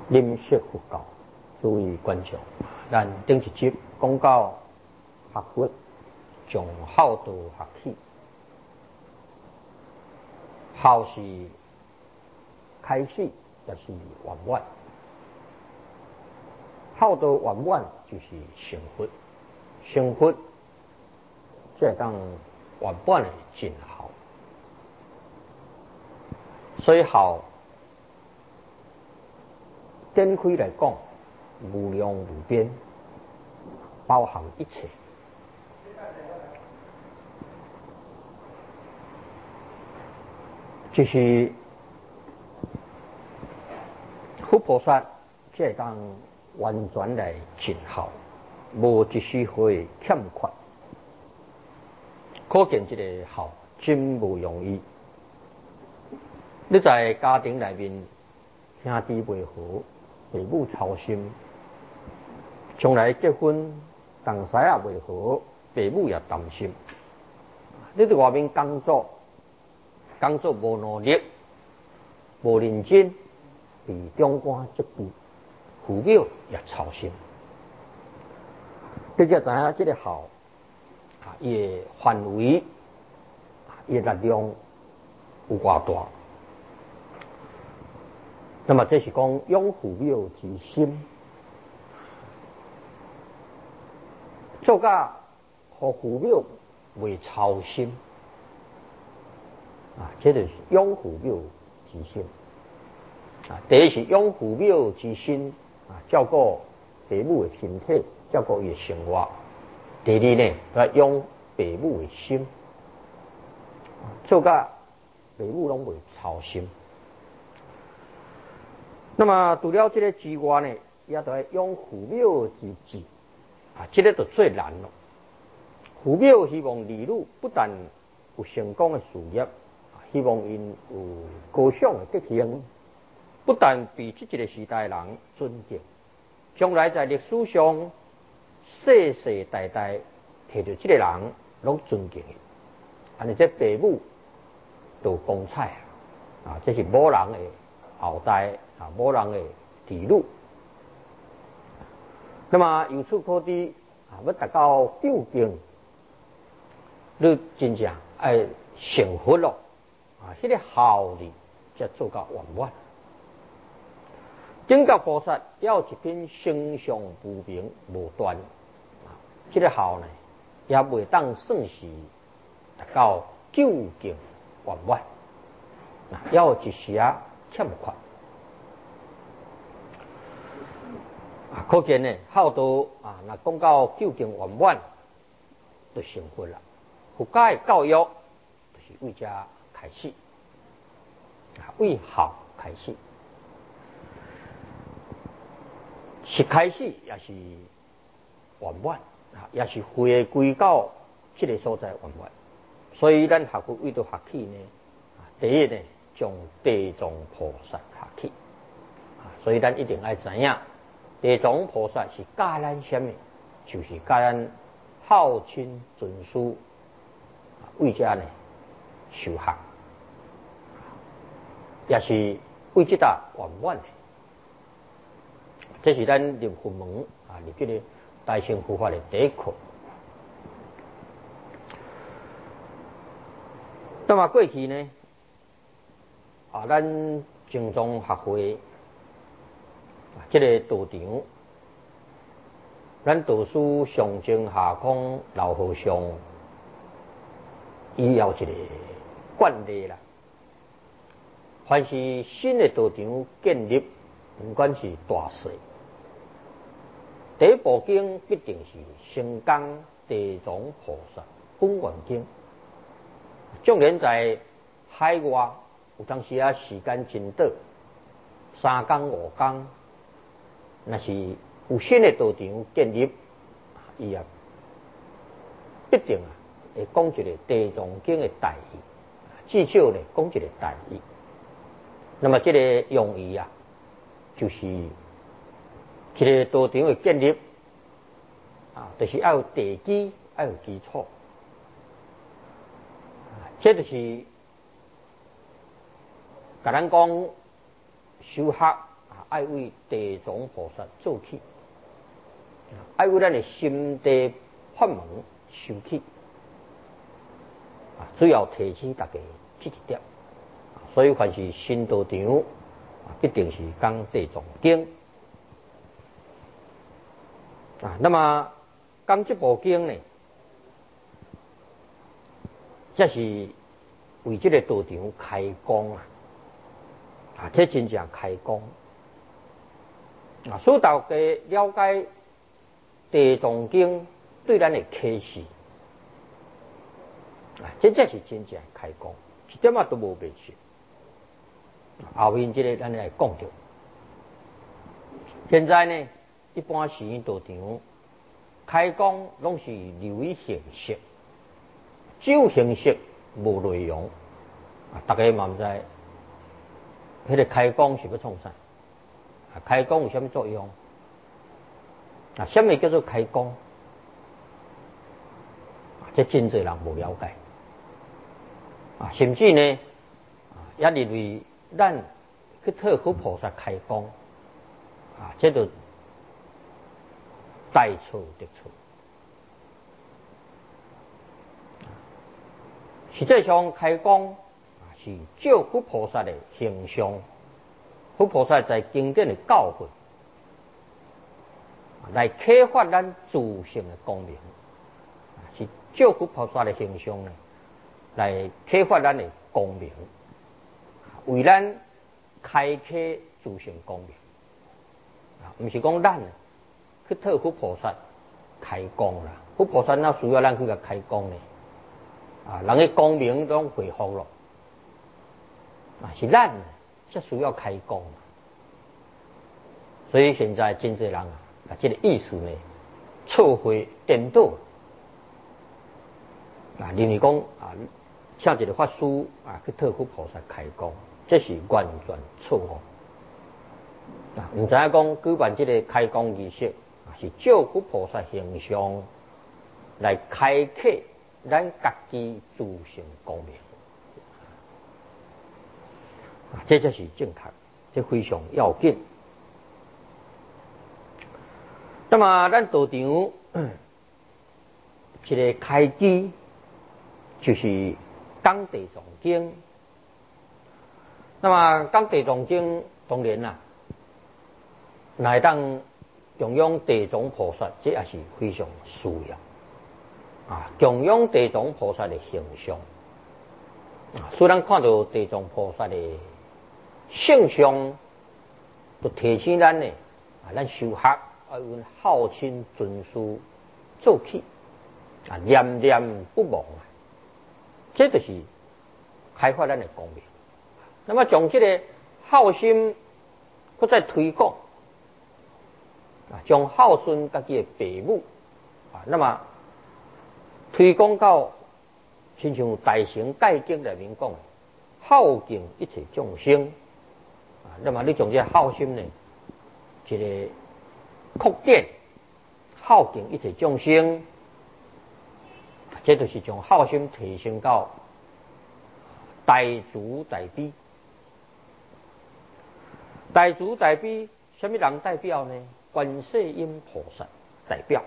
临舍佛教，诸位观众，咱顶一集讲到学佛从孝道学起，孝是开始，也是圆满；孝道圆满就是成佛，成佛才会当圆满的尽孝。所以孝展开来讲，无量无边，包含一切。就是佛菩萨才会当完全来尽孝，无一丝会欠缺。可见这个孝真不容易。你在家庭内面，兄弟袂和，父母操心，将来结婚，同师也袂和，父母也担心。你在外面工作无努力，无认真，被长官责备，父母也操心。你才知影这个孝伊的范围，伊的力量有偌大。那么这是讲养父母之心，做甲互父母袂操心这就是养父母之心第一是养父母之心照顾父母的身体，照顾伊的生活；第二呢，要养父母的心，做甲父母拢袂操心。那么除了这个之外呢，也都要养父母之志这个就最难了。父母希望儿女不但有成功的事业，希望因有高尚的德行，不但被这一个时代人尊敬，将来在历史上世世代代摕到这个人拢尊敬的，安尼这父母都光彩这是某人的后代某人的儿女。那么由此可知要达到究竟，你真正要成佛了迄个孝理才做到圆满。正觉菩萨要一品形象不明无端这个孝呢，也袂当算是达到究竟圆满要一些欠缺。可见呢，孝道若讲到究竟圆满，就成佛了。佛家的教育就是为这开始为孝开始，是开始也是圆满也是回归到这个所在圆满。所以咱学佛为着学起呢，第一呢，从地藏菩萨学起所以咱一定要知影，地藏菩萨是教咱什么？就是教咱孝亲尊师，为这呢修学，也是为这达圆满的。这是咱入佛门入这个大乘佛法的第一课。那么过去呢咱正宗学会这个道场，咱道师上正下空老和尚，伊有一个惯例啦。凡是新的道场建立，不管是大小，第一部经必定是先讲地藏菩萨本愿经。纵然在海外，有当时时间真短，3天5天，若是有新的道场建立，伊也必定会讲一个地藏经的大意，至少呢讲一个大意。那么这个用意就是这个道场的建立就是要有地基，要有基础。这就是甲咱讲修学爱为地藏菩萨做起，爱为咱的心地法门修起，主要提醒大家这一点。所以凡是新道场，必定是讲地藏经。那么讲这部经呢，这是为这个道场开光这真正开光所以大家了解地藏经对咱的启示这才是真正开光，一点都无白说。后面这个咱来讲到，现在呢，一般寺院道场开光拢是流于形式，只有形式无内容大家嘛唔知，迄个开光是要创啥？开光有什么作用？什么叫做开光？这真侪人无了解甚至呢也认为咱去托付菩萨开光这就大错特错。实际上开光是照佛菩萨的形象，佛菩萨在经典的教诲来启发咱自性的光明，是照佛菩萨的形象呢来启发咱的光明，为咱开启自性光明不是讲咱去托佛菩萨开光啦，佛菩萨哪需要咱去甲开光呢？人的光明都恢复了是咱才需要开光所以现在真侪人把这个意思呢错会颠倒认为讲请一个法师去托付菩萨开光，这是完全错误唔知影讲举办这个开光仪式是照佛菩萨形象来开启咱家己自性光明这才是正确，这非常要紧。那么咱道场一个开机就是讲地藏经。那么讲地藏经当然来当供养地藏菩萨，这也是非常需要供养地藏菩萨的形象虽然看到地藏菩萨的性相，就提醒咱呢咱修学要用孝亲尊师做起念念不忘这就是开发咱的光明。那么将这个孝心搁再推广将孝顺家己的父母那么推广到亲像大乘戒经里面讲孝敬一切众生那么你将这孝心呢一个扩展，孝敬一切众生这就是将孝心提升到大慈大悲。大慈大悲什么人代表呢？观世音菩萨代表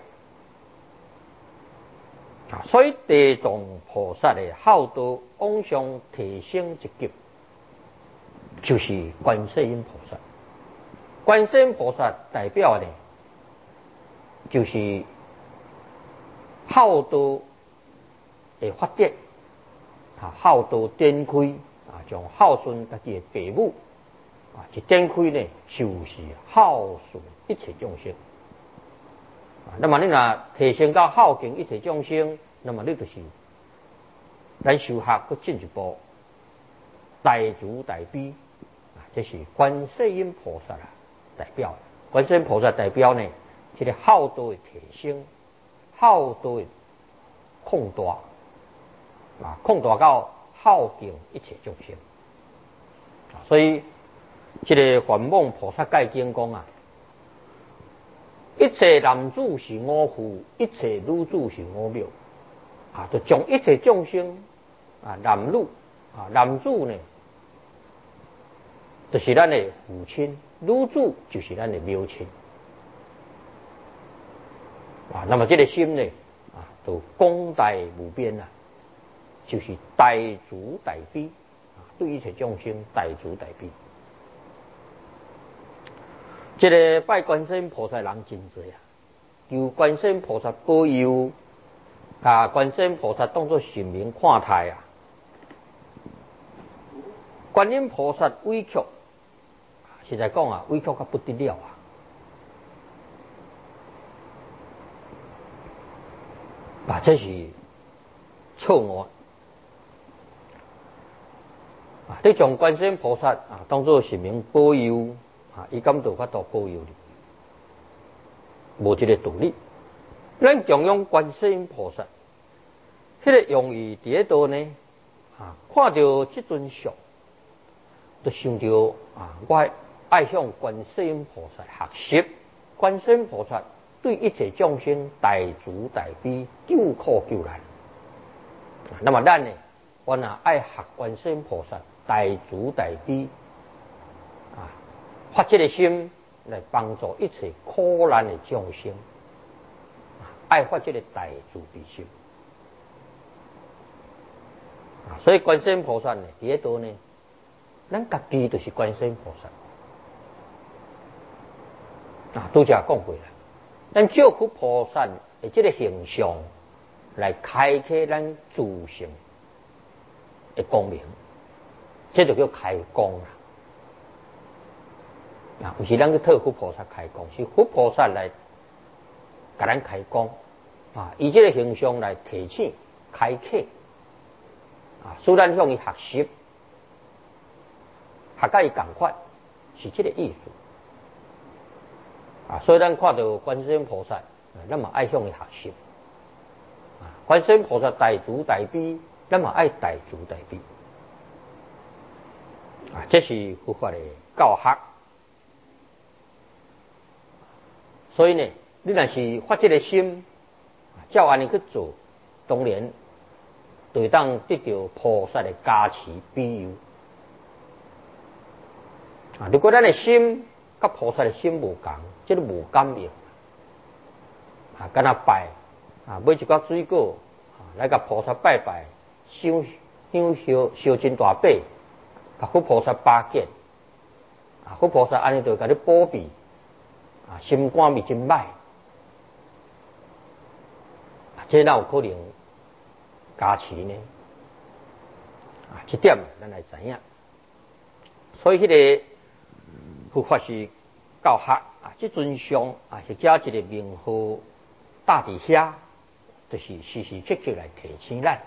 所以地藏菩萨的孝道往上提升一级，就是观世音菩萨。观世音菩萨代表呢，就是孝道的发展孝道展开将孝顺家己的父母一展开呢，就是孝顺一切众生那么你若提升到孝敬一切众生，那么你就是咱修学搁进一步大慈大悲这是观世音菩萨代表。观世音菩萨代表呢，这个孝道的提升，孝道的扩大扩大到孝敬一切众生所以这个梵网菩萨戒经讲一切男子是我父，一切女子是我庙就将一切众生男女男子呢就是咱的父亲女子就是咱的母亲啊。那么这个心呢啊，都广大无边啊，就是大慈大悲啊，对一切众生大慈大悲。这个拜观世音菩萨人真多啊，求观世音菩萨保佑，啊，观世音菩萨当作神明看待啊。观音菩萨委屈，实在讲啊，委屈到不得了啊！啊，这是错误啊！你将观世音菩萨啊当作神明保佑啊，伊敢有法度保佑你？无这个道理。咱供养观世音菩萨，迄个用意伫咧度呢啊，看到这尊像，就想到啊，我爱向观世音菩萨学习。观世音菩萨对一切众生大慈大悲，救苦救难。那么咱呢，我若爱学观世音菩萨大慈大悲啊，发这个心来帮助一切苦难的众生，爱发这个大慈悲心啊。所以观世音菩萨呢，伫咧度呢，咱家己就是观世音菩萨。啊，拄则讲过啦，咱照顾菩萨的这个形象来开启咱自性的光明，这就叫开光啦。啊，不是咱去特佛菩萨开光，是佛菩萨来给咱开光啊，以这个形象来提醒、开启啊，使咱向伊学习，学甲伊共款，是这个意思。啊，所以咱看到观世音菩萨，咱嘛爱向伊学习。啊，观世音菩萨大慈大悲，咱嘛爱大慈大悲。啊，这是佛法的教学。所以呢，你若是发这个心，照安尼去做，当然就会当得到菩萨的加持庇佑。啊，如果咱的心甲菩萨的心无共，这个无感应啊，敢若拜啊，买一罐水果啊，来甲菩萨拜拜，香烧真大把，甲佛菩萨巴结啊，佛菩萨安尼就甲你保庇啊，心肝味真歹啊，这哪有可能加持呢？啊，这点咱来知影。所以迄个佛法是教学啊，这尊像啊是加一个名号搭伫遐，就是时时刻刻来提醒咱，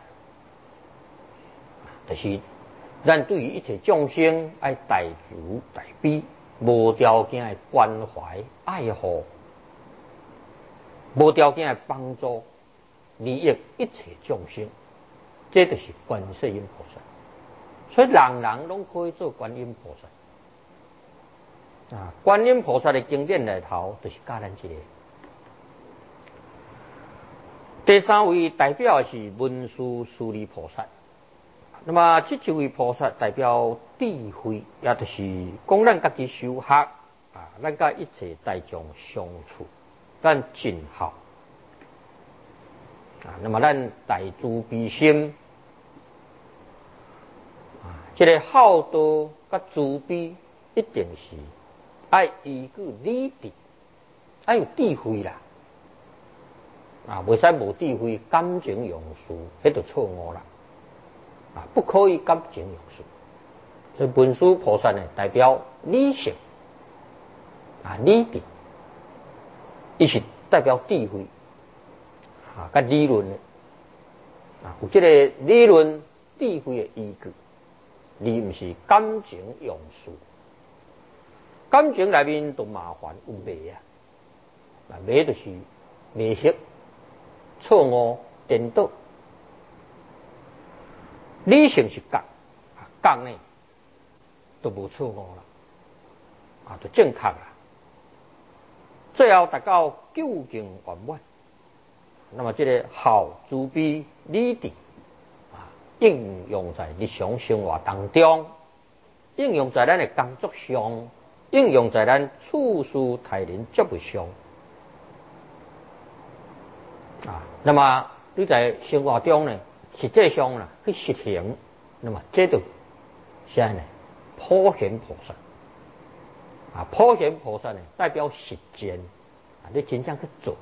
就是咱对于一切众生爱大慈大悲，无条件的关怀爱护，无条件的帮助利益一切众生，这就是观世音菩萨。所以人人拢可以做观音菩萨。啊，观音菩萨的经典里头，就是教咱这个。第三位代表是文殊师利菩萨。那么这位菩萨代表智慧，也就是讲咱家己修学啊，咱甲一切大众相处，咱尽孝啊。那么咱大慈悲心啊，这个孝道甲慈悲一定是爱依据理智，爱有智慧啦，啊，袂使无智慧，感情用事，迄就错误啦，啊，不可以感情用事。所以文殊菩萨呢，代表理性，啊，理智，伊是代表智慧，啊，甲理论的，啊，有这个理论智慧的依据，而不是感情用事。感情内面都麻烦有迷啊，迷就是迷失、错误、颠倒。理性是觉，觉呢都无错误啦，啊，就正确啦。最后达到究竟圆满，那么这个孝慈悲理智啊，应用在日常生活当中，应用在咱的工作上。 应用在咱处事待人接物上。那么你在生活中呢，实际上呢去实行，那么这就是呢普贤菩萨。普贤菩萨呢代表实践，你真正去做。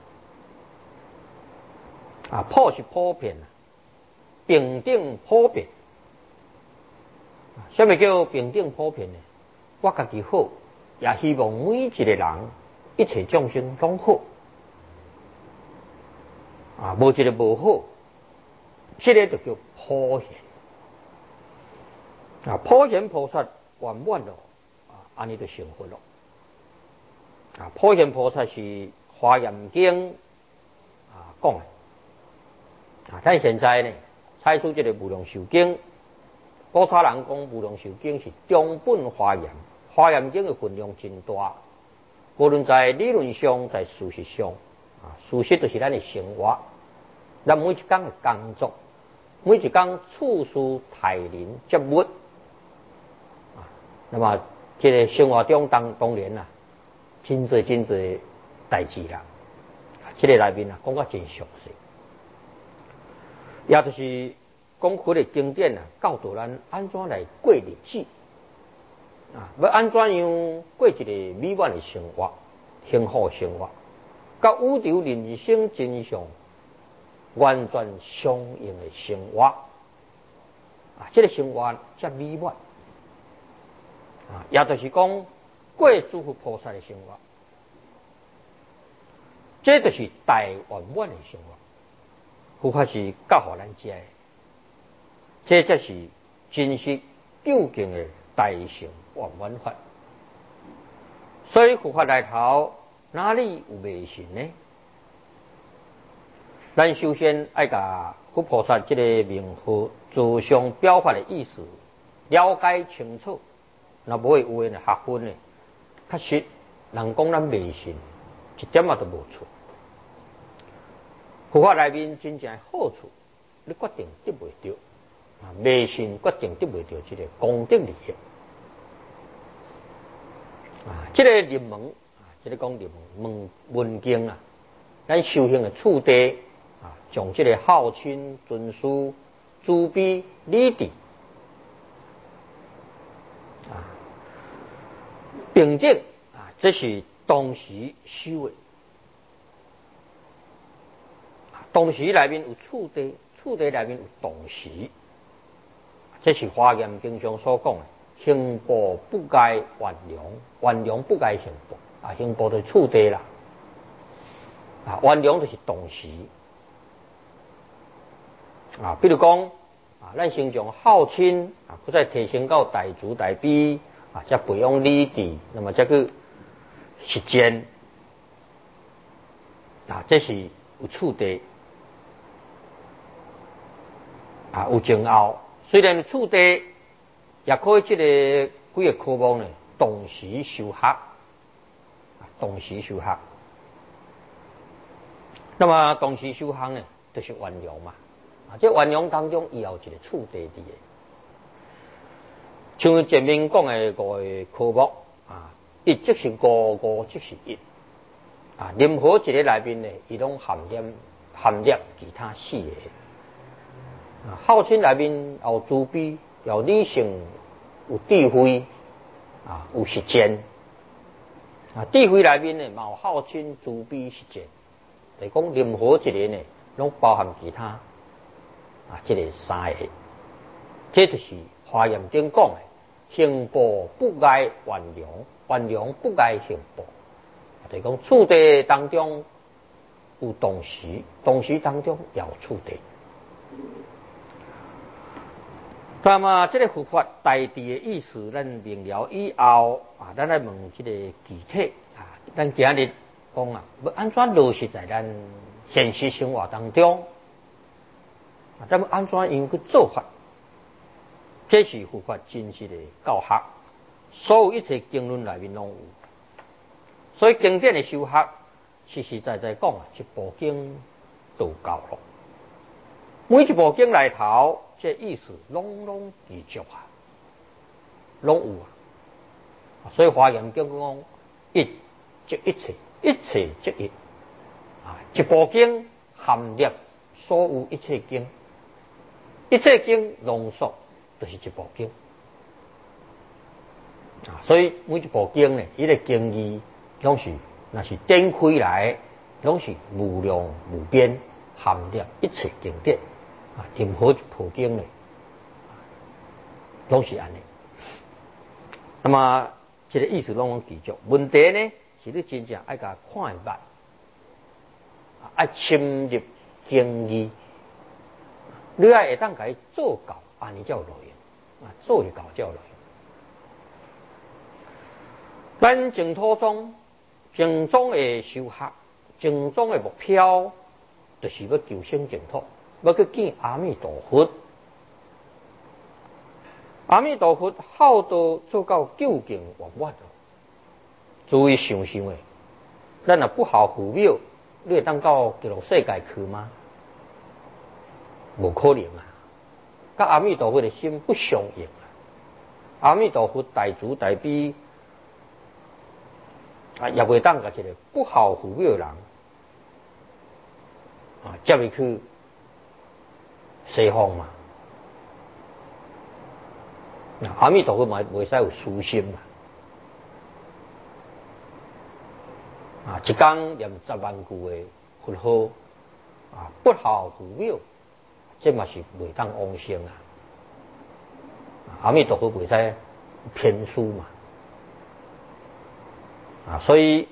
普是普遍，平等普遍。什么叫平等普遍呢？我家己好，也希望每一个人，一切众生拢好。无一个无好，这个就叫普贤。普贤菩萨圆满了，安尼就成佛了。普贤菩萨是《华严经》讲的。但现在呢，采取这个《无量寿经》，古他人讲《无量寿经》是中本华严，《华严经》的分量真大，无论在理论上，在事实上，事实就是咱的生活，咱每一天的工作，每一天处事待人接物，那么这个生活中当然真侪代志啦，这个内面讲到真详细。也就是讲，佛的经典教导咱安怎来过日子，要安怎样过一个美满的生活、幸福的生活，甲宇宙人生真相完全相应的生活，这个生活才美满。也就是讲，过诸佛菩萨的生活，这就是大圆满的生活。佛法是教予咱知的，这才是真实究竟的大乘圆满法。所以佛法内头哪里有迷信呢？咱首先要把佛菩萨这个名号自相表法的意思了解清楚，那不会有人学分呢。确实，人讲咱迷信，一点都无错。佛法内面真正的好处，你决定得袂到；迷信决定得袂到这个功德利益。这个入门，这个讲入门文经咱修行的处地从这个孝亲、尊师、慈悲、礼智平等这是同时修的。同时内面有处地，处地内面有同时，这是华严经上所讲的。行报不该原良，原良不该行报。行报就是处地啦，原良就是同时。比如讲咱先从孝亲佮再提升到大慈大悲再培养礼智，那么这个实践这是有处地。有前后，虽然处地也可以这个几个科目呢，同时修学，同时修学。那么同时修学呢，就是圆良嘛。这圆良当中，也有一个处地的。像前面讲的5个科目一即是5，5即是1。任何一个内面呢，伊拢含列其他4个。孝亲内面有慈悲，有理性，有智慧，有实践。智慧内面呢，有孝亲、慈悲、实践。就是讲任何一个呢，拢包含其他这个3个。这就是华严经讲的：行报不该原良，原良不该行报。就是讲处地当中有同时，同时当中也有处地。那么这个佛法大致的意思，咱明了以后咱来问这个具体咱今日讲要安怎落实在咱现实生活当中咱要安怎样去做法？这是佛法真实的教学，所有一切经论内面拢有。所以经典的修学，实实在在讲一部经都够了。每一部经内头，这意思拢具足拢有所以华严经讲一即一切，一切即一。一部经含摄所有一切经，一切经浓缩就是一部经。所以每一部经呢，伊个经义拢是那是展开来，拢是无量无边，含摄一切经典。任何一部经呢，拢是安尼。那么这个意思拢记住。问题呢，是你真正爱甲看会捌，爱深入经义，你爱会当甲伊做到，安尼才有路用。做会到才有路用。咱净土宗的修学，净宗的目标，就是要求生净土，要去见阿弥陀佛。阿弥陀佛孝道做到究竟圆满，注意想想诶，咱若不孝父母，你会当到极乐世界去吗？无可能啊！甲阿弥陀佛的心不相应啊！阿弥陀佛大慈大悲，也袂当甲一个不孝父母的人接入去西方嘛。阿弥陀佛嘛，袂使有私心嘛。一天念10万句的佛号，不孝父母，这嘛是袂当往生啊。阿弥陀佛袂使偏疏嘛。所以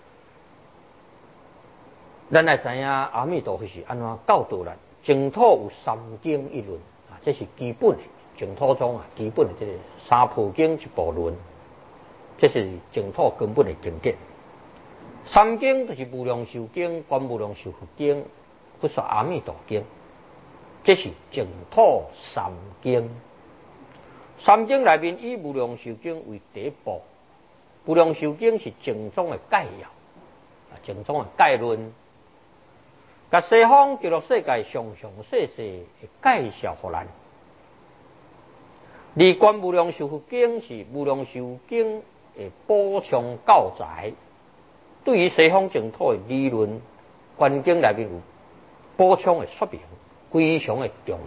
咱来知影阿弥陀佛是安怎教导咱。净土有三经一论，这是基本的。净土宗基本的这个三部经一部论，这是净土根本的经典。三经就是无量寿经、观无量寿佛经、佛说阿弥陀经，这是净土三经。三经内面以无量寿经为第一部，无量寿经是净宗的概要，净宗的概论，甲西方极乐世界详详细细的介绍予咱。而观无量寿佛经是无量寿经的补充教材，对于西方净土的理论观经内面有补充的说明，非常的重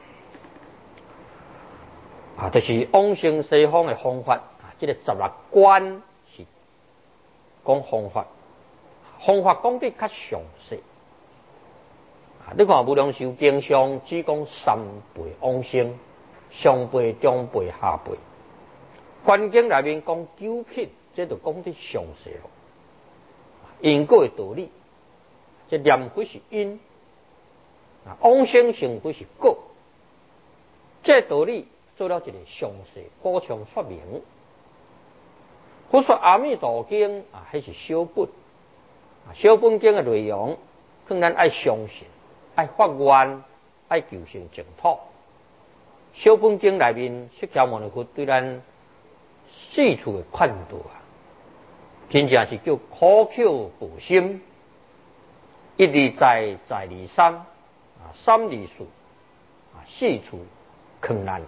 要。就是往生西方的方法。这个16观是讲方法，方法讲得较详细。你看无量寿经上只讲3辈往生。上辈、中辈、下辈，观经内面讲9品，这就讲得详细了。因果的道理，这念佛是因，往生成佛是果，这道理做了一个详细补充说明。佛说阿弥陀经还是小本，小本经的内容，更咱爱相信，爱发愿，爱求生净土。小本经内面，释迦牟尼佛对咱四处的劝导真正是叫苦口婆心，一而再，再而三，三而四，四处劝咱，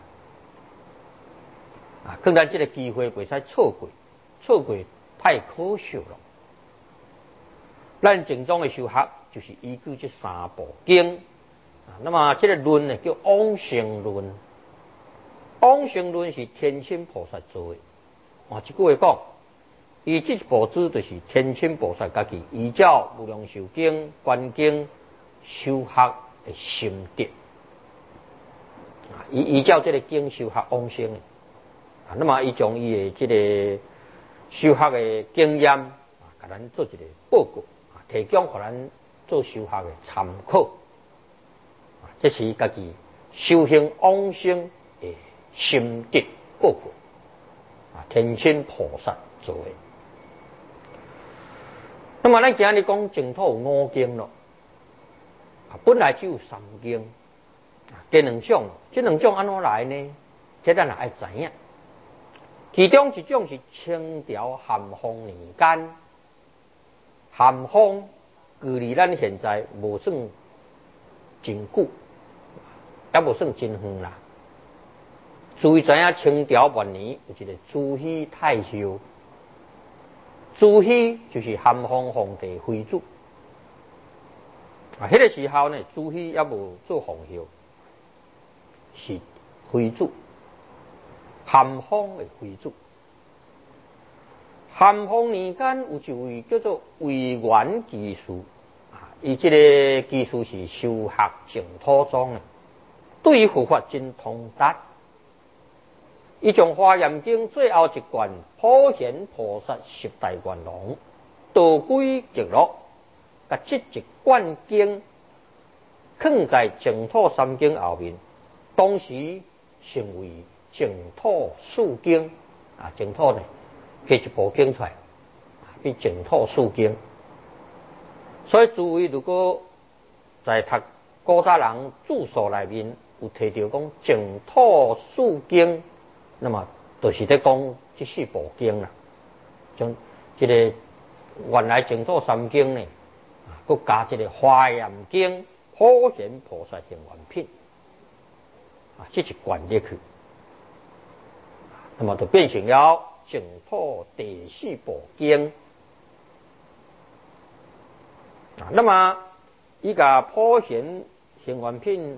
劝咱这个机会袂使错过，错过太可惜了。咱净宗的修学就是依据这3部经，那么这个论呢叫往生论。往生论是天亲菩萨做的。一句话讲，伊这部书就是天亲菩萨家己依照无量寿经、观经修学的心得，依照这个经修学往生的。那么伊将伊的这个修学的经验，给咱做一个报告，提供给咱做修学的参考。这是伊家己修行往生的心得报告，天亲菩萨做的。那么咱今日讲净土有5经咯，本来只有3经，这2种，这2种安怎来呢？这咱也爱知影。其中一种是清朝咸丰年间，咸丰距离咱现在无算真久，也无算真远啦。注意知影清朝末年有一个慈禧太后， 朱熹就是咸丰皇帝徽主。迄个时候呢，朱熹也无做皇后，是徽主，咸丰的徽主。咸丰年间有一位叫做魏源居士，伊这个居士是修学净土宗的，对佛法真通达。伊从《华严经》最后一卷普贤菩萨十大愿望，道归极乐，甲这一卷经放在净土三经后面，当时成为净土四经。净土呢，迄一部经出来，叫净土四经。所以诸位如果在读古早人著述内面有提到讲净土四经，那么就是在讲这四部经啦。将这个原来净土三经呢，佮加这个华严经、普贤菩萨行愿品，这一卷入去，那么就变成了净土第四部经。那么伊甲普贤行愿品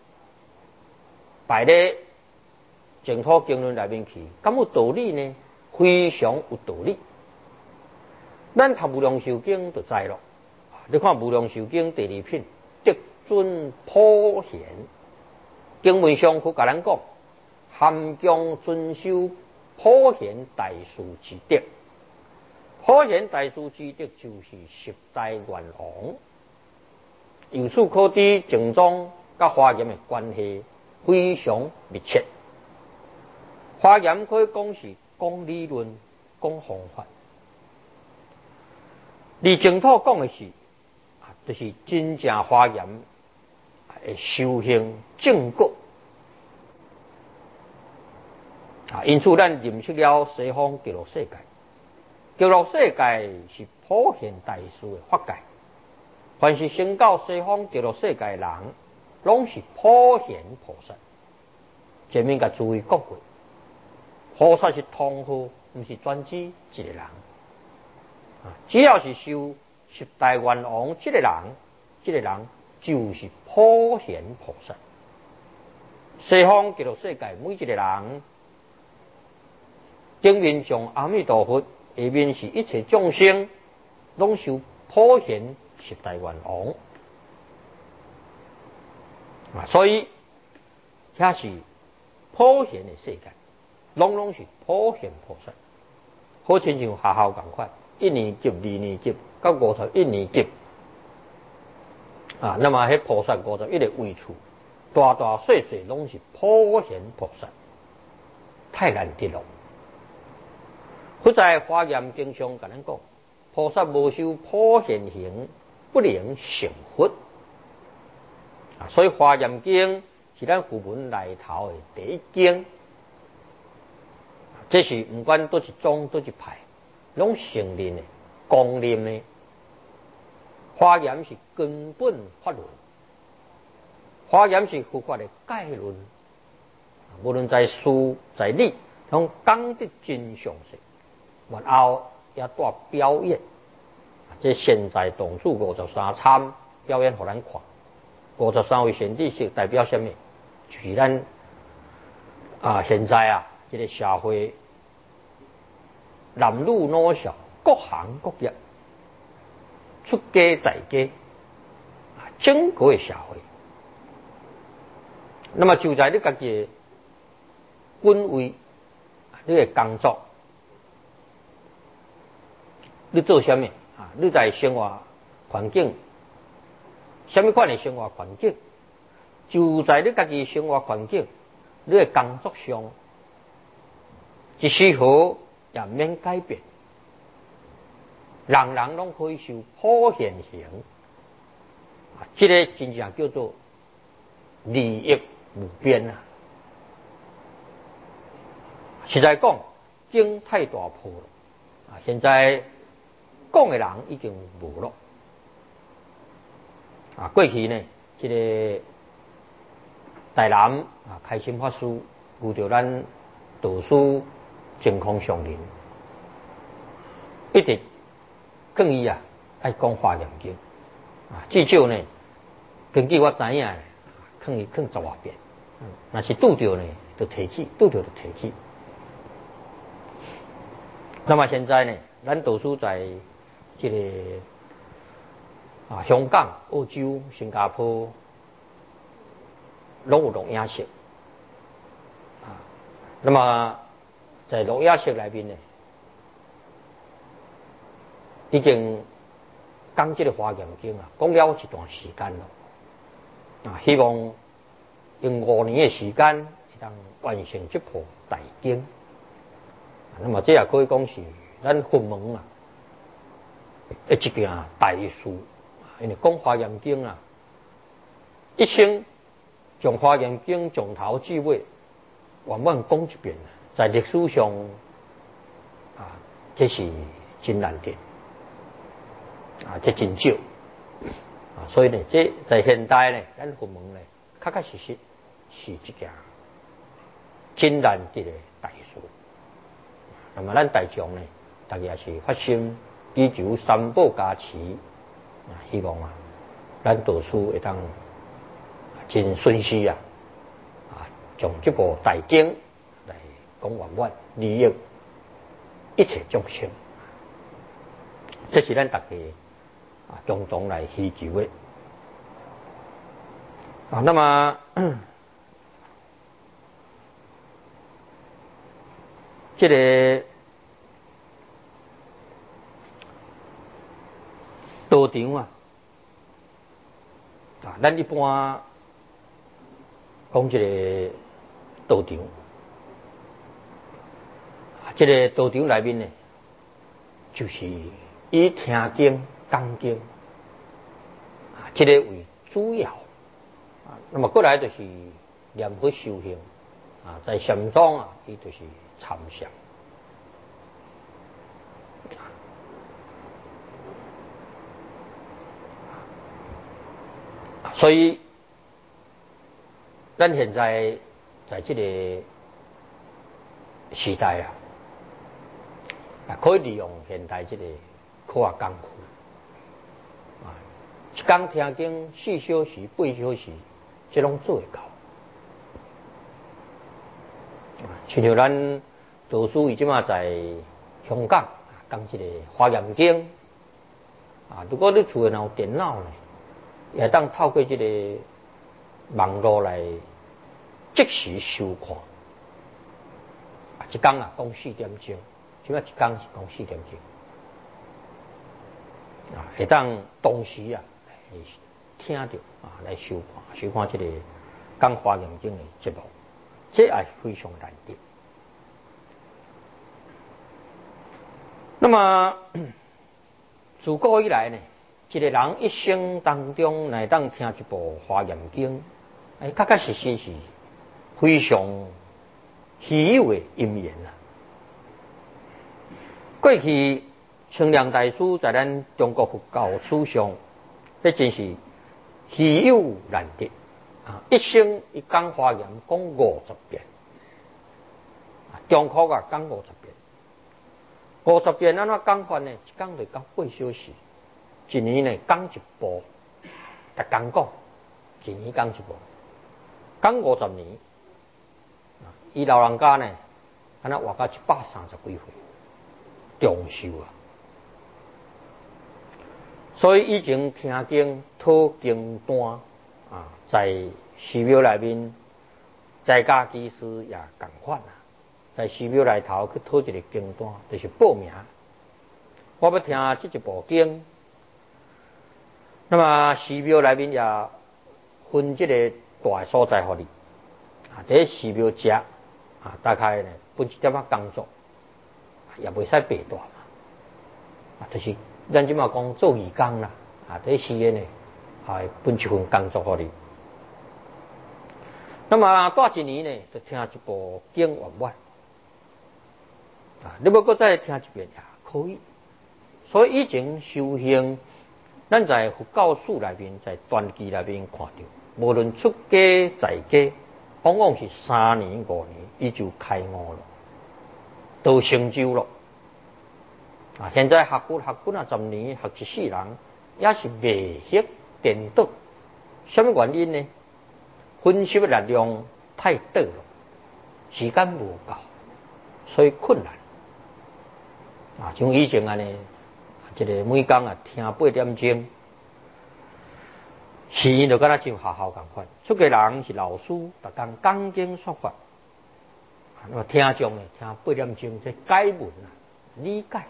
摆咧净土经论内面去，敢有道理呢？非常有道理。咱读无量寿经就知咯。你看无量寿经第二品，得尊普贤，经文上佢甲咱讲，含将遵守普贤大士之德。普贤大士之德就是十大愿望。由此可知，净宗甲华严的关系非常密切。华严可以讲是讲理论、讲方法，而净土讲的是，就是真正华严的修行正果。因此，咱认识了西方极乐世界。极乐世界是普贤大士的法界，凡是升到西方极乐世界的人，拢是普贤菩萨。前面甲诸位讲过，菩萨是通号，不是专指一个人。只要是修十大愿望这个人就是普贤菩萨。西方极乐世界每一个人，顶面上阿弥陀佛，下面是一切众生，拢修普贤十大愿望。所以这是普贤的世界，拢是普贤菩萨。好亲像学校同款，一年级、二年级到51年级，那么迄菩萨51个位处，大大小小拢是普贤菩萨，太难得了。佢在华严经上甲咱讲，菩萨无修普贤行，不能成佛。所以华严经是咱佛门内头的第一经，这是不管多一宗多一派，拢承认的、公认的。华严是根本法论，华严是佛法的概论，无论在事在理，拢讲得真详细。然后也带表演，这现在动主53参表演给咱看。53位贤知识代表什么？就是咱现在这个社会男女老少各行各业出家在家整个的社会，那么就在你自己的本位，你的工作，你做什么你在生活环境，什么款的生活环境，就在你自己生活环境，你的工作上，一丝毫也免改变。人人拢可以修普贤行，这个真正叫做利益无边实在讲，经太大破了现在讲的人已经无了过去呢，这个台南开心法师遇到咱道师净空上人，一直更伊啊爱讲华严经啊，至少呢，根据我知影呢，劝伊劝10多遍，若是拄着呢，就提起，拄着就提起。那么现在呢，咱读书在这个香港、澳洲、新加坡，拢有录影室啊。那么在录影室内面呢，已经讲这个华严经啊，讲了一段时间了啊。希望用5年的时间，能完成这部大经。那么这也可以讲是咱佛门啊一件大事，因为讲华严经啊，一生从华严经从头至尾完满讲一遍，在历史上啊，这是真难得啊，这真少啊，所以呢，这在现代呢，咱佛门呢，确确实实是一件真难得的大事。那么咱大众呢，大家是发心祈求三宝加持啊，希望啊，咱读书会当真顺遂啊，将这部大经来讲完满，利益一切众生，这是咱大家共同来祈求的啊。那么这个道场啊，咱一般讲这个道场，这个道场内面呢，就是以听经、讲经这个为主要啊。那么过来就是念佛修行啊，在禅宗啊，伊就是参详。所以，咱现在在这个时代可以利用现代这个科学工具一天听经4小时、8小时，这拢做得到。像咱读书伊即马在香港讲这个华严经如果你厝内有电脑呢，也当透过这个网络来即时收看一天讲4点钟，即马一天是讲4点钟会当同时听到来收看这个讲华严经的节目，这也是非常难得。那么自古以来呢，一个人一生当中来当听一部华严经，确确实实是非常稀有的因缘过去清凉大师在咱中国佛教史上，这真是稀有难得一生一讲华严讲50遍，中科讲50遍，50遍安怎讲法呢？一讲就讲8小时，一年呢讲一部，逐天讲，一年讲一部，讲50年，伊老人家呢，安那活到130几岁，长寿所以以前听经讨经单在寺庙内面，在家居士也同款在寺庙内头去讨一个经单，就是报名。我要听这一部经，那么寺庙内面也分这个大的所在给你在寺庙食大概呢分一点工作，也袂使白大就是咱即马讲做义工啦在寺院呢分一份工作给你。那么大一年呢，就听一部经完满你要搁再听一遍也可以。所以以前修行，咱在佛教史内面，在传记内面看到，无论出家在家，往往是3年5年，伊就开悟了，都成就了现在学军啊10年，学一世人，也是未晓颠倒。什么原因呢？分析的力量太短了，时间无够，所以困难。像以前安尼，这个每天啊听8点钟，是就敢若像学校共款，出家人是老师，逐天讲经说法，那么听众呢听8点钟，这解文啊，理解。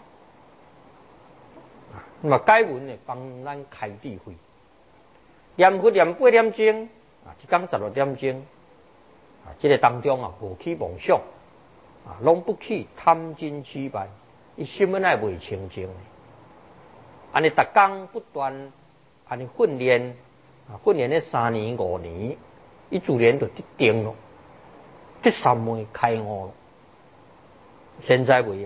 那么解文呢，帮咱开智慧。念佛念8点钟，一天16点钟，这个当中啊，无起妄想，拢不起贪嗔痴慢，伊心本来未清净。安尼逐天不断安尼训练，训练了3年5年，伊自然就得定了，这三昧开悟了。现在袂用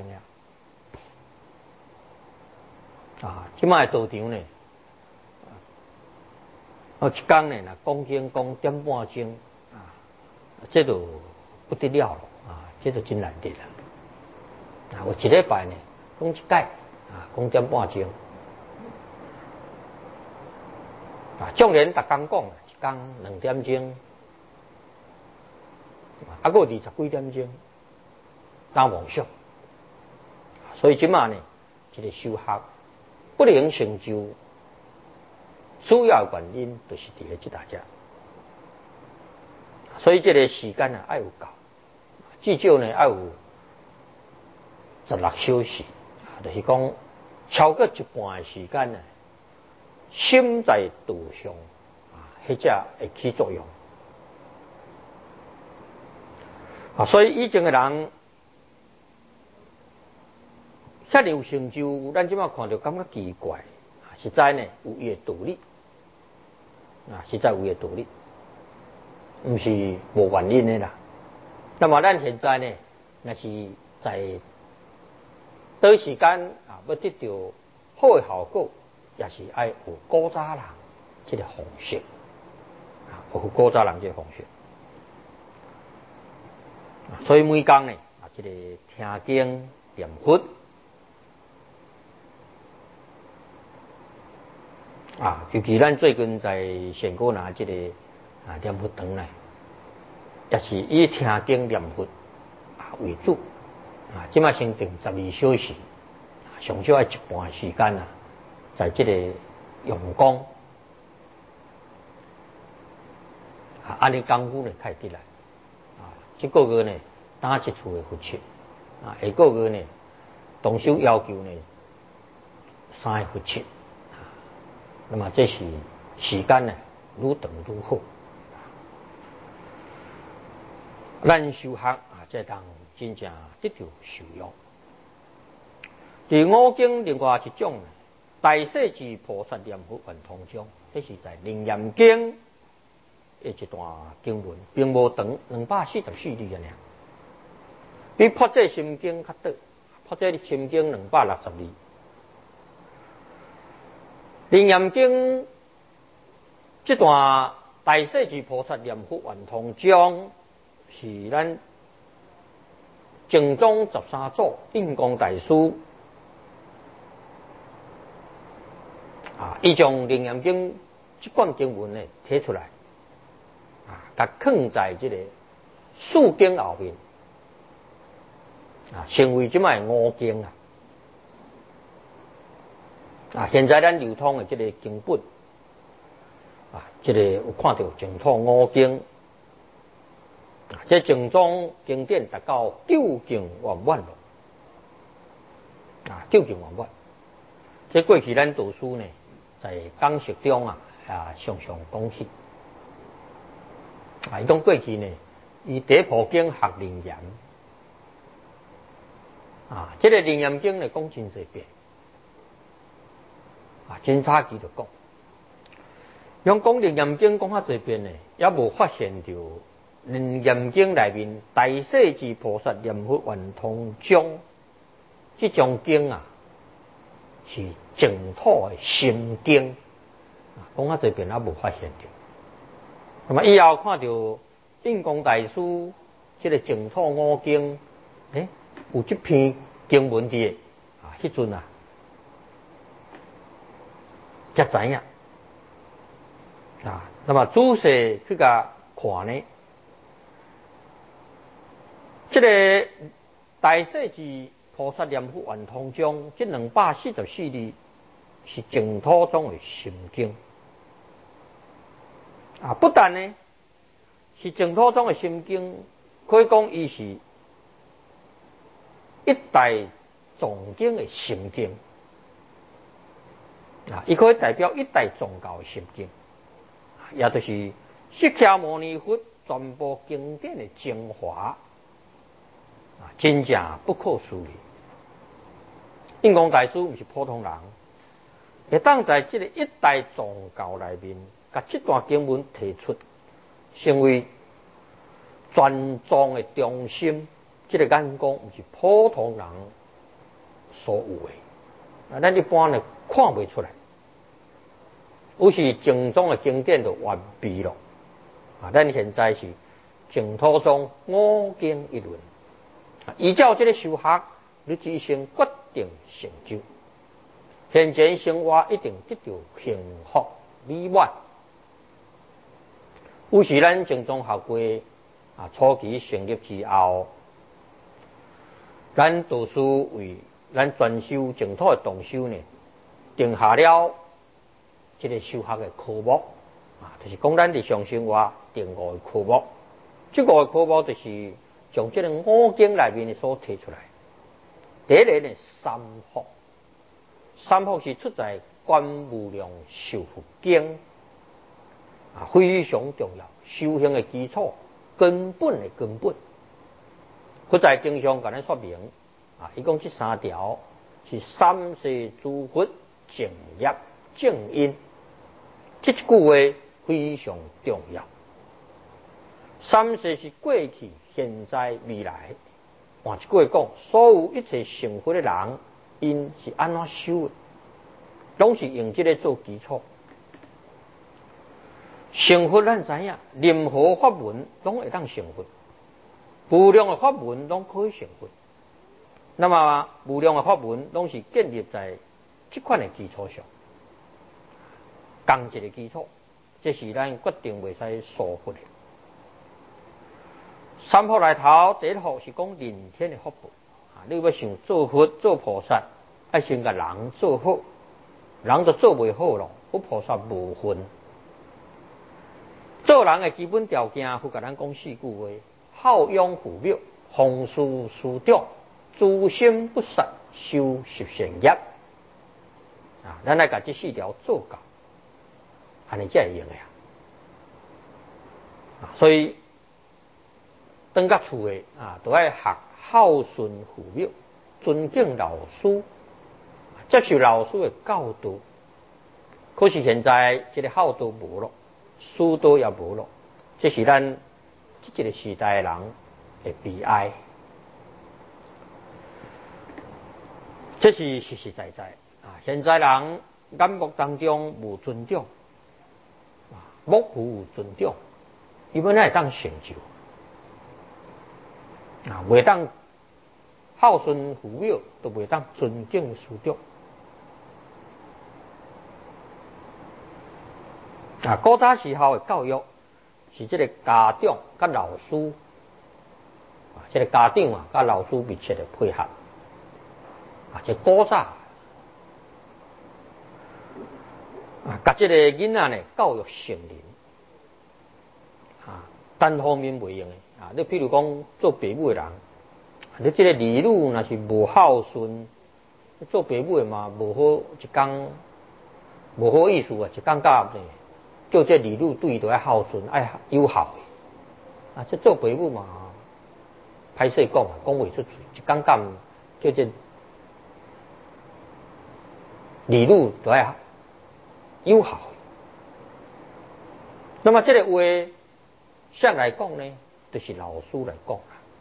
了。即摆道场呢，一天呢，讲经讲点半钟，这就不得了了，这就真难得了。有一礼拜呢，讲一届，讲点半钟，纵然逐天讲，一天2点钟，还有20几点钟，当妄想。所以即摆呢，这个修学不能成就，主要原因就是伫咧即大家。所以这个时间啊，要有够，至少呢要有16小时，就是讲超过一半的时间呢，心在道上，迄只会起作用。所以以前的人，遐尼有成就，咱即摆看到感觉奇怪，实在呢有伊的道理，实在有伊的道理。不是无原因的啦。那么咱现在呢，那是在短时间要得到好的效果，也是要有古早人这个方式，有古早人这个方式。所以每天呢，这个听经念佛，尤其咱最近在仙姑那这个念佛堂呢，也是以听经念佛为主。即摆先定12小时，上少要一半时间在这个用功，安尼功夫呢开得来。这个月呢打一次的佛七，下个月呢动手要求呢3个佛七，那么这是时间呢愈长愈好。咱修学这当真正得到受用。第五经另外一种大势至菩萨念佛圆通中，这是在楞严经的一段经文，并无长244字尔，比破这心经较短，破这心经260字。楞严经这段大势至菩萨念佛圆通中，是咱净宗13祖印光大师伊将楞严经这段经文呢提出来，甲放在这个四经后面，成为即卖五经现在咱流通的这个经本这个有看到净土五经，这净宗经典达到究竟圆满了，究竟圆满。这过去咱读书呢，在讲述中常常讲起，伊讲过去呢，伊第一部经学楞严，这个楞严经呢讲真侪遍，真早期就讲，用讲楞严经讲遐侪遍呢，也无发现到楞严经内面大势至菩萨念佛圆通中这种经是净土的心经，讲遐侪遍也无发现到。那么以后看到印光大师这个净土五经，有这篇经文的迄阵啊，才知影啊。那么仔细去甲看呢，这个大势至菩萨念佛圆通中这244字是净土宗的心经啊，不但呢是净土宗的心经，可以讲伊是一代藏经的心经啊，伊可以代表一代宗教的心经，也就是释迦牟尼佛全部经典的精华啊，真正不可思议。印光大师不是普通人，会当在这个一代宗教内面，把这段经文提出，成为全藏的中心。这个眼光不是普通人所有的，啊，咱一般呢看不出来。有时净宗的经典就完备了，啊，咱现在是净土宗5经一论，依照这个修学，你一生决定成就，现前生活一定得到幸福美满。有时咱净宗学会啊初期成立之后，咱导师为咱专修净土的同修呢，定下了这个修学的科目啊，就是讲咱日常生活定5个科目。这5个科目就是从这个5经内面所提出来。第一个呢，三福，三福是出在《观无量寿佛经》啊，非常重要，修行的基础，根本的根本。佛在经上甲咱说明啊，伊讲这3条是三世诸佛正业正因，这一句话非常重要。三世是过去、现在、未来。换一句话讲，所有一切成佛的人，因是安怎修的，拢是用这个做基础。成佛咱知影，任何法门拢会当成佛，无量的法门拢可以成佛。那么无量的法门拢是建立在这款的基础上，共一个基础，这是咱决定袂使疏忽的。三福内头第一福是讲人天的福报啊，你要想做佛做菩萨，要先甲人做好，人都做袂好咯，佛菩萨无分。做人的基本条件，佛甲咱讲4句话：好养父母，奉事师长，诛心不杀，修10善业。啊，咱来甲这4条做到，安尼才会用的啊。所以当到厝的啊，都要学孝顺父母，尊敬老师，接受老师的教导。可是现在这个孝道无了，师道也无了，这是咱这个时代的人的悲哀。这是实实在在啊！现在人眼目当中无尊重啊，目无尊重，伊要哪会当成就？啊，袂当孝顺父母，都袂当尊敬师长。啊，古早时候的教育是这个家长甲老师啊，这个家长啊甲老师密切的配合啊，这古早啊，甲这个囡仔呢教育成人啊，单方面袂用的。啊，你譬如讲做父母的人，你这个儿女若是无孝顺，做父母的嘛无好一天，无好意思啊，一天到晚叫这儿女对伊都要孝顺，爱友好的啊，这做父母嘛，歹势讲啊，讲袂出嘴，一天到晚叫这儿女都要友好的。那么这个话向来讲呢？就是老师来讲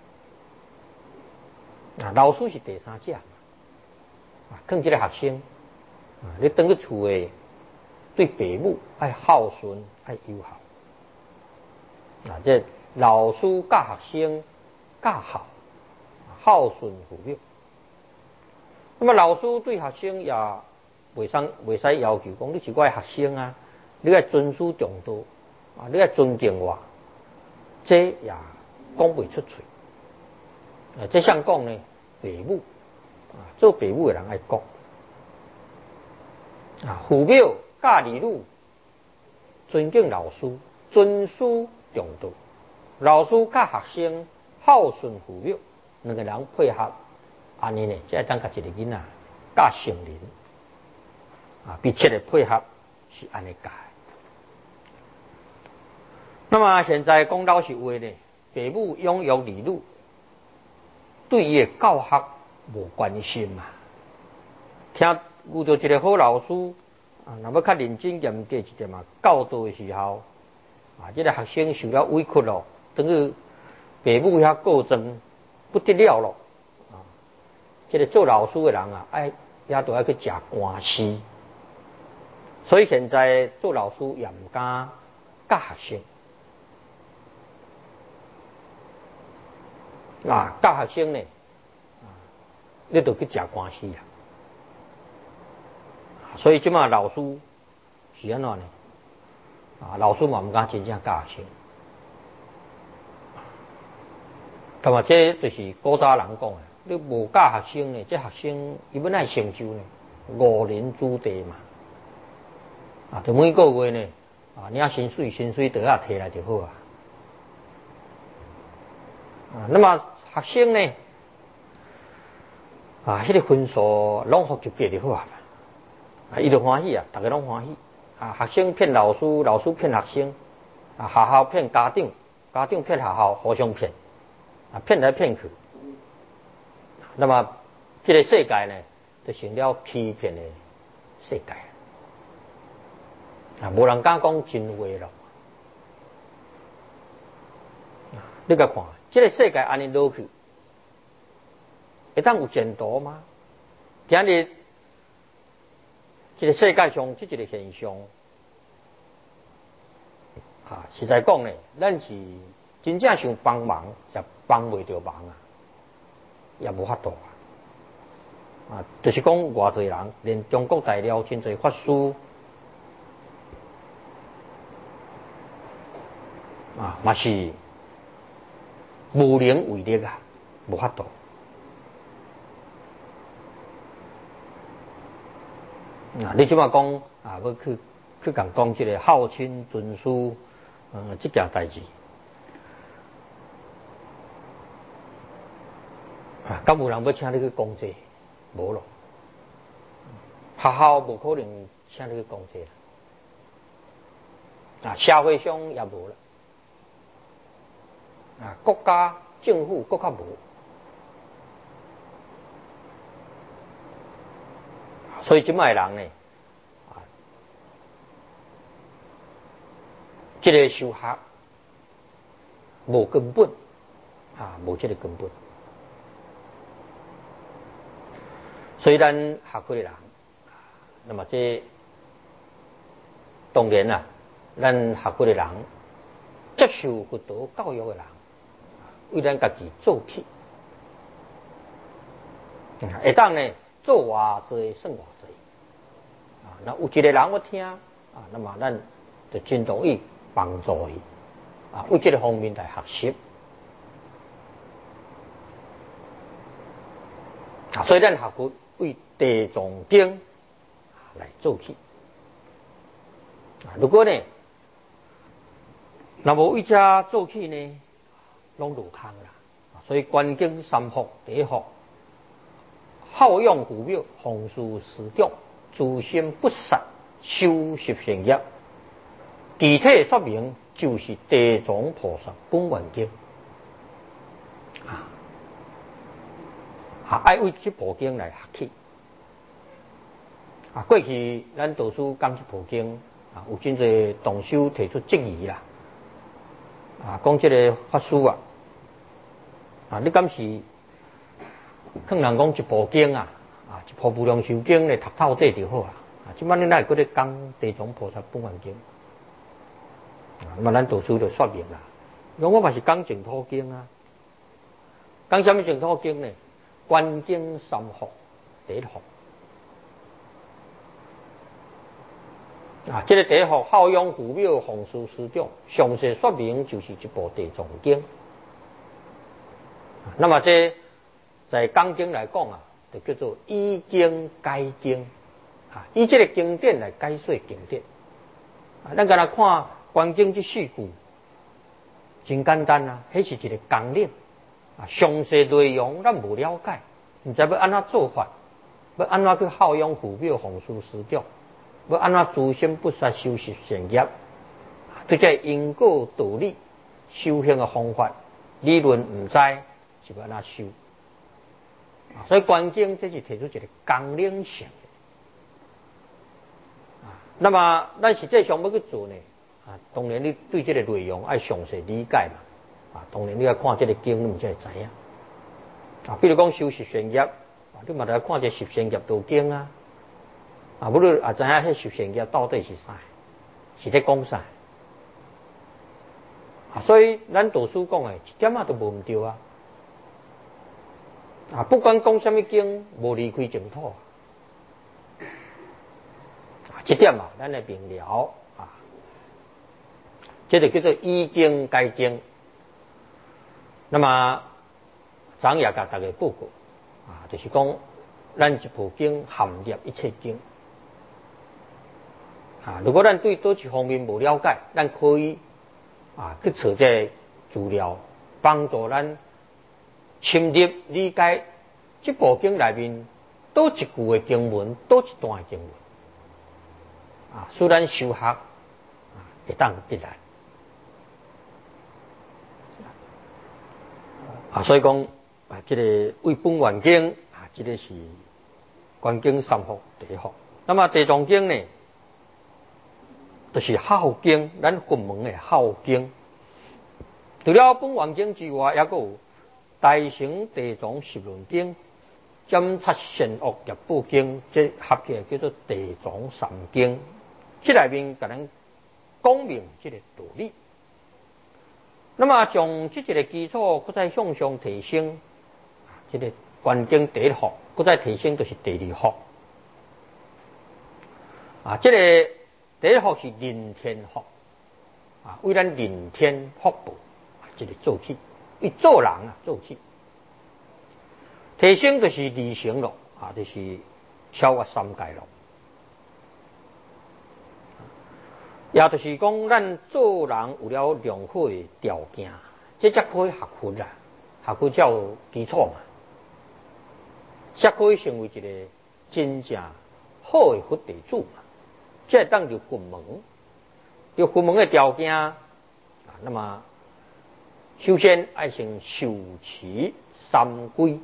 啊，老师是第三者嘛，啊，更这个学生啊，你等去厝诶，对父母爱孝顺，爱友好啊，这老师教学生教好，孝顺父母。 那么老师对学生也袂使要求讲，你是我的学生啊，你要尊师重道啊，你要尊敬我，这也讲袂出嘴。这像讲呢，父母啊，做父母的人爱讲啊，父母教儿女尊敬老师，尊师重道。老师教学生孝顺父母，两个人配合，安尼呢，才会当甲一个囡仔教成人啊，彼此的配合是安尼教。那么现在讲老实话呢，父母养育儿女，对伊的教学无关心嘛。听遇到一个好老师啊，若要较认真严格一点嘛，教导的时候啊，这个学生受了委屈咯，等于父母遐告状不得了咯啊。这个做老师的人啊，也都要去吃官司。所以现在做老师也唔敢教学生啊，教学生呢啊，你就去吃官司啦。所以即马老师是安怎呢？啊，老师嘛唔敢真正教学生。咁啊，这就是古早人讲的，你无教学生呢，这学生伊要爱成就呢，误人子弟嘛。啊，就每个月呢，啊，领薪水袋啊摕来就好啊。啊，那么学生呢，啊，迄个分数拢互及格就好啊。啊，伊就欢喜啊，大家拢欢喜。啊，学生骗老师，老师骗学生，啊，学校骗家长，家长骗学校，互相骗，啊，骗来骗去。那么，这个世界呢，就成了欺骗的世界。啊，无人敢讲真话咯。你甲看，这个世界安尼落去，会当有前途吗？今日这个世界上这一个现象啊，实在讲呢，咱是真正想帮忙，也帮袂着忙啊，也无法度啊。啊，就是讲偌济人，连中国大陆真侪法师啊，嘛是无能为力啊，无法度。啊，你即马讲啊，要去讲这个孝亲尊师，这件代志啊，敢有人要请你去讲这？无咯，学校无可能请你去讲这啊，社会上也无了，啊，国家政府更较无，所以即卖人呢，啊，这个修学无根本啊，无这个根本。所以咱学会的人，那么这当然啦，咱学会的人，接受佛陀教育的人，为咱家己做起，会当呢做偌济算偌济，啊，那有一个人要听啊，那么咱就真同意帮助伊，啊，为这个方面来学习，啊，所以咱学会为地藏经来做起。如果呢，那么为这做起呢，拢落空啦。所以观经三福，第一福，好养父母，奉事师长，诸心不杀，修习善业。具体说明就是地藏菩萨本愿经爱为这部经来学起。啊，过去咱导师讲这部经啊，有真侪同修提出质疑啦。啊，讲这个法师啊，你敢是可能讲一部经啊，一部无量寿经来读透底就好啊。啊，即摆你哪会搁咧讲地藏菩萨本愿经？啊，那么咱导师就说明啦，讲我嘛是讲净土经啊，讲什么净土经呢？观经三福， 地学。这个地学孝养父母，奉事师长，详细说明就是一部地藏经。那么这在讲经来讲就叫做以经解经，以这个经典来解说经典。咱敢若看观经这4句，真简单迄是一个纲领。详细内容咱无了解，唔知要安怎做法，要安怎去孝养父母，奉事师长。要安怎诸心不杀，修习善业，对这因果道理、修行的方法、理论唔知，是要安怎修？所以观经这是提出一个纲领性。那么咱实际上要去做呢？当然你对这个内容要详细理解嘛。当然你要看这个经，你才会知影。比如讲修习善业，你嘛来看这十善业道经啊。不如知影迄十善业到底是啥，是咧讲啥？所以咱道书讲一点都无唔对啊！不管讲什么经，无离开净土。这点咱来明了这就叫做以经解经。那么昨也甲大家报告就是讲咱一部经含摄一切经。如果咱对多一方面无了解，咱可以去找这资料，帮助咱深入理解这部经内面多一句的经文，多一段的经文。使咱修学会当得来。所以讲这个为本愿经这个是观经三福第一福。那么地藏经呢？就是孝经，咱佛门的孝经。除了本愿经之外，还有大乘地藏十轮经、检察善恶业报经，这合起来叫做地藏三经。这里面甲咱讲明这个道理。那么从这个基础，再向上提升，这个观经第一学，再提升就是第二学。这个第一学是人天学，为咱人天福报，这个做起，为做人做起。提升就是理性咯，就是超越三界咯。也就是讲，咱做人有了良好的条件，这才可以学佛学佛才有基础嘛，才可以成为一个真正好的佛弟子嘛。这当入佛门，入佛门的条件那么首先要先受持三规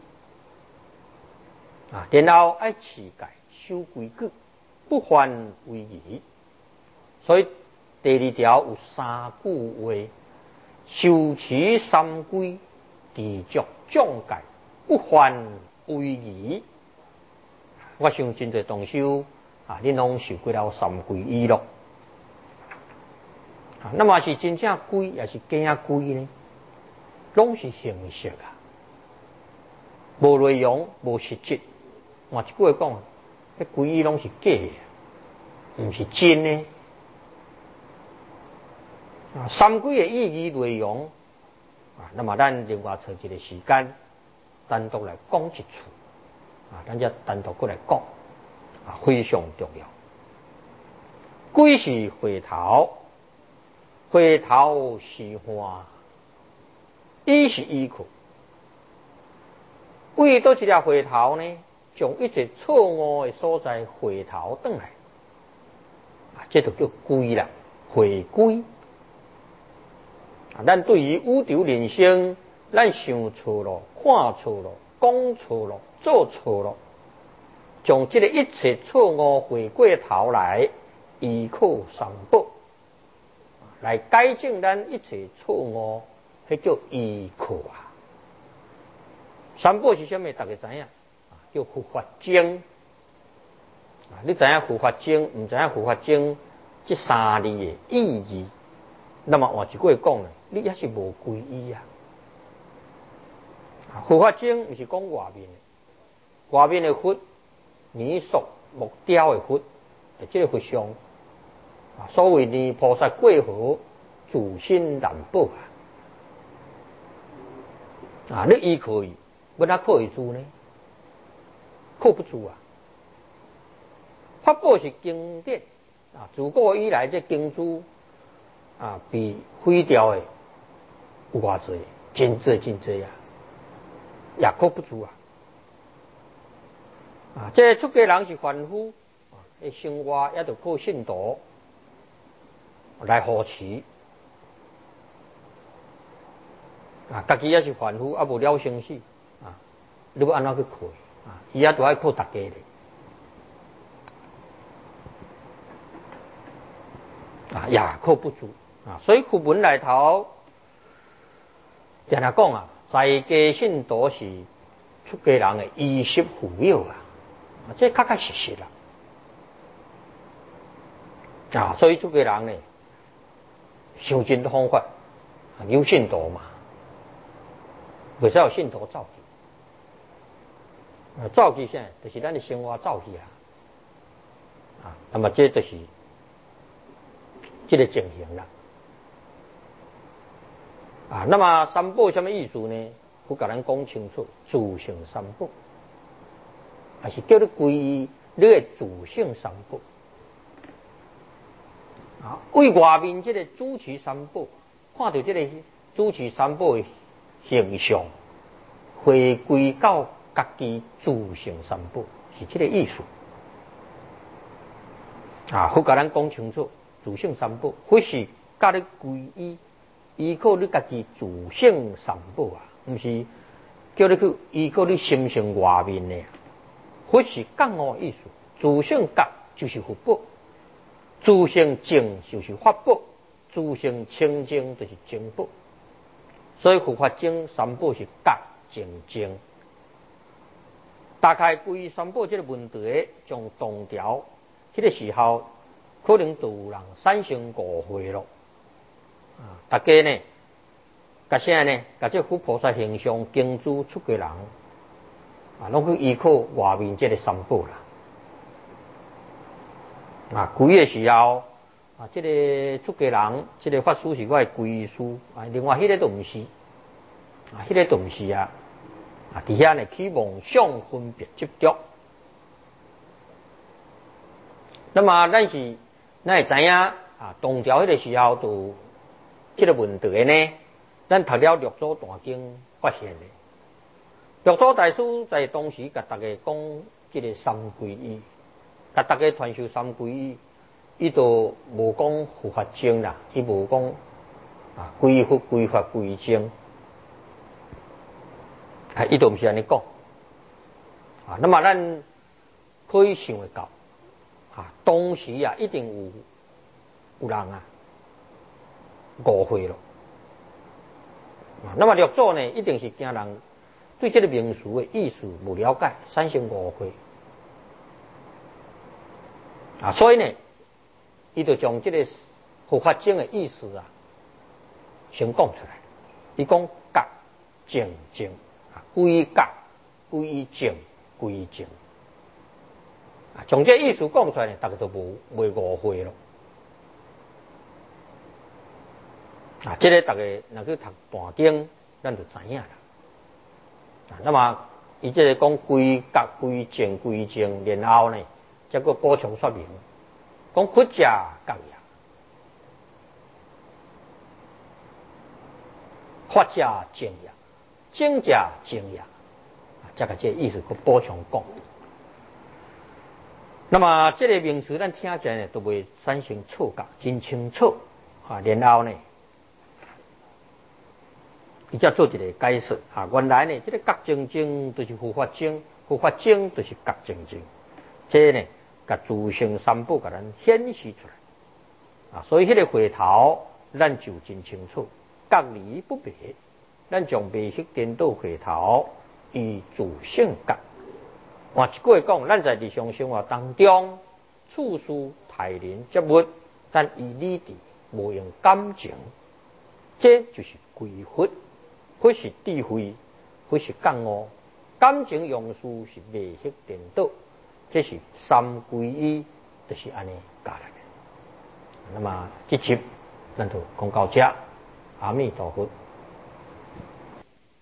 然后要持戒守规矩，不犯违仪。所以第二条有三句话：受持三规，持足障戒，不犯违仪。我想真侪同修恁拢受过了三规仪咯。那么是真正规，也是假规呢？拢是形式无内容，无实质。换一句话讲，迄规仪拢是假的，唔是真的。三规的意义内容那么咱另外找一个时间单独来讲一处咱才单独过来讲非常重要。规是回头，回头是岸，依是依靠。为倒一粒回头呢？将一切错误的所在回头转来这就叫规啦，回归。咱对于宇宙人生，咱想错了，看错了，讲错了，做错了，将这个一切错误回过头来，依靠三宝来改正咱一切错误，迄叫依靠三宝是什么？大家知影？叫护法经你知影护法经，唔知影护法经这三字的意义？那么换一句话讲呢，你也是无皈依护法经不是讲外面的，外面的佛泥塑木雕的佛，这个佛像啊，所谓泥菩萨过河，自身难保啊！你伊可以，我哪可以住呢？靠不住啊！法宝是经典啊，自古以来这经书啊，被毁掉的有偌济，真济啊，也靠不住啊！啊，这出家人是凡夫，生活也得靠信徒来扶持。啊，家己也是凡夫，啊无了生死啊，你要安怎去靠啊？伊也都爱靠大家咧。啊，也靠不住啊，所以课文内头定来讲啊，在家信徒是出家人的衣食父母啊，这确实啦。啊，所以出家人呢，修真的方法有信徒嘛，为啥有信徒走去？走去啥？就是咱的生活走去啊，那么这就是这个情形啦。啊，那么三宝什么意思呢？我甲咱讲清楚，自性三宝，还是叫你皈依你的自性三宝。啊，为外面这个主持三宝，看到这个主持三宝的形象，回归到家己自性三宝，是这个意思。啊，我甲咱讲清楚，自性三宝，或是甲你皈依。依靠你家己自性三宝啊，不是叫你去依靠你心性外面的，或是讲我意思。自性觉就是福报，自性净就是法宝，自性清净就是净宝。所以佛法净三宝是觉净净。打开归三宝这个问题，将动调，这个时候可能就有人产生误会了。啊，大家呢，甲啥呢？甲这佛菩萨形象经诸出家人啊，拢去依靠外面这个三宝啦。啊，皈的时候啊，这个出家人，这个法师是我的皈师啊，另外迄个都唔是啊，迄个都唔是啊。啊，底下呢去妄想分别执着。那么咱会知影啊，动调迄个时候都。这个问题呢，咱读了《六祖坛经》发现的。六祖大师在当时甲大家讲这个三皈依，甲大家传授三皈依，伊都无讲佛法经啦，伊无讲啊皈佛、皈法、皈经，啊，伊都唔是安尼讲啊。那么咱可以想得到啊，当时啊一定有人啊。误会了啊！那么六祖呢，一定是惊人对这个名词的意思不了解，产生误会啊！所以呢，伊就将这个佛法经的意思啊，先讲出来。伊讲觉净净啊，归觉归净归净啊，将这意思讲出来呢，大家都袂误会了。啊，这个大家若去读坛经，咱就知影啦。啊，那么伊这个讲归觉、归净、归净，然后呢，再个补充说明，讲佛者觉也，法者净也，净者净也。啊，这个这意思去补充讲。那么这个名词咱听起来呢，都会产生错觉，真清楚啊。然后呢？伊才做一个解释啊，原来呢，这个觉净净就是佛法经，佛法经就是觉净净，这呢，甲自性三宝甲咱显示出来啊，所以迄个回头咱就真清楚，觉离不别，咱将袂去颠倒回头，以自性觉。换一句话讲，咱在日常生活当中，处事待人接物，但以理智，无用感情，这就是归佛。或是智慧，或是觉悟，感情用事是袂去颠倒， 这是三归一，就是安尼教来的。那么这集咱就讲到这，阿弥陀佛。